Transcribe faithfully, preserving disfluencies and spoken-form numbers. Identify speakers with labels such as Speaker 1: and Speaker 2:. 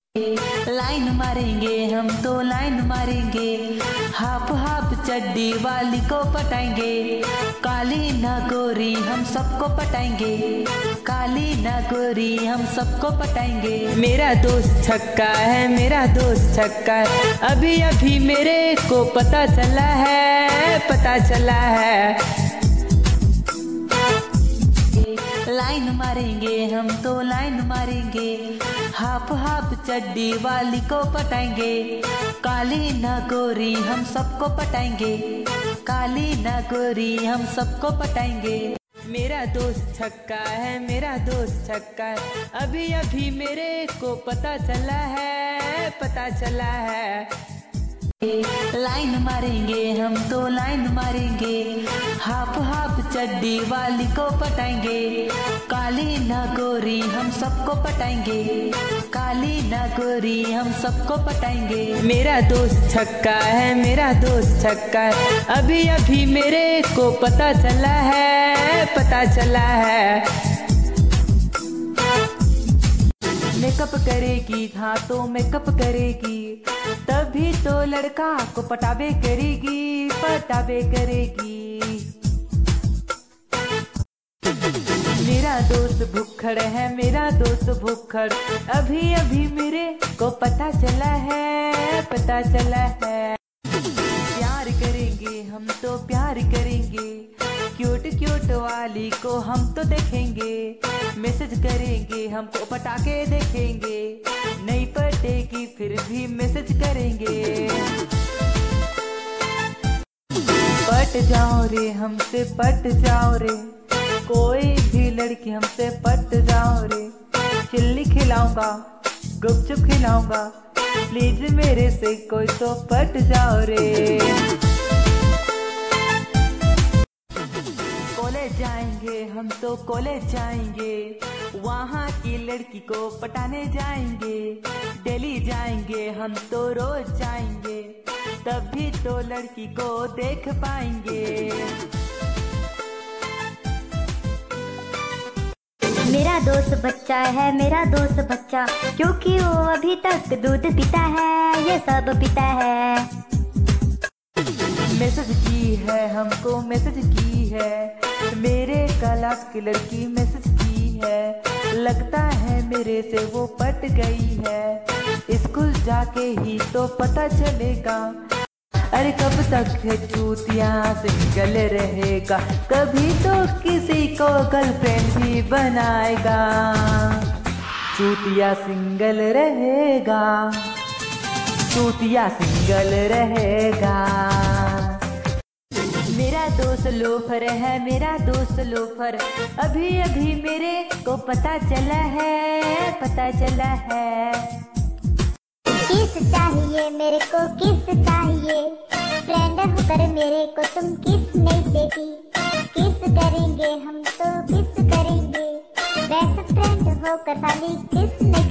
Speaker 1: Line मारेंगे हम तो लाइन मारेंगे, हाफ हाफ चड्डी वाली को पटाएंगे, काली ना गोरी हम सबको पटाएंगे, काली ना गोरी हम सबको पटाएंगे। मेरा दोस्त छक्का है, मेरा दोस्त छक्का है, अभी अभी मेरे को पता चला है, पता चला है। लाइन मारेंगे हम तो लाइन मारेंगे, हाफ हाफ चड्डी वाली को पटाएंगे, काली ना गोरी हम सबको पटाएंगे, काली ना गोरी हम सबको पटाएंगे। मेरा दोस्त छक्का है, मेरा दोस्त छक्का है, अभी अभी मेरे को पता चला है, पता चला है। लाइन मारेंगे हम तो लाइन मारेंगे, हाफ हाफ चड्डी वाली को पटाएंगे, काली ना गोरी हम सबको पटाएंगे, काली ना गोरी हम सबको पटाएंगे। मेरा दोस्त छक्का है, मेरा दोस्त छक्का है, अभी अभी मेरे को पता चला है, पता चला है। मेकअप करेगी हाँ तो मेकअप करेगी, तभी तो लड़का को पटाबे करेगी, पटाबे करेगी। मेरा दोस्त भुक्खड़ है, मेरा दोस्त भुक्खड़, अभी अभी मेरे को पता चला है, पता चला है। प्यार करेंगे हम तो प्यार करेंगे, क्यूट क्यूट वाली को हम तो देखेंगे, मैसेज करेंगे हमको पटाके देखेंगे, नहीं पटेगी फिर भी मैसेज करेंगे। पट जाओ रे हमसे पट जाओ रे, कोई भी लड़की हमसे पट जाओ रे, चिल्ली खिलाऊंगा गुपचुप खिलाऊंगा, प्लीज मेरे से कोई तो पट जाओ रे। कॉलेज जाएंगे हम तो कॉलेज जाएंगे, वहाँ की लड़की को पटाने जाएंगे, डेली जाएंगे हम तो रोज जाएंगे, तभी तो लड़की को देख पाएंगे।
Speaker 2: मेरा दोस्त बच्चा है, मेरा दोस्त बच्चा, क्योंकि वो अभी तक दूध पीता है, ये सब पीता है।
Speaker 1: मैसेज की है हमको मैसेज की है, मेरे क्लास की लड़की मैसेज की है, लगता है मेरे से वो पट गई है, स्कूल जाके ही तो पता चलेगा। अरे कब तक है चूतिया सिंगल रहेगा, कभी तो किसी को गर्लफ्रेंड भी बनाएगा, चूतिया सिंगल रहेगा, चूतिया सिंगल रहेगा। मेरा दोस्त लोफर है, मेरा दोस्त लोफर, अभी अभी मेरे को पता चला है, पता चला है।
Speaker 2: किस चाहिए मेरे को किस चाहिए, फ्रेंड होकर मेरे को तुम किस नहीं देती, किस करेंगे हम तो किस करेंगे, बेस्ट फ्रेंड होकर साली किस नहीं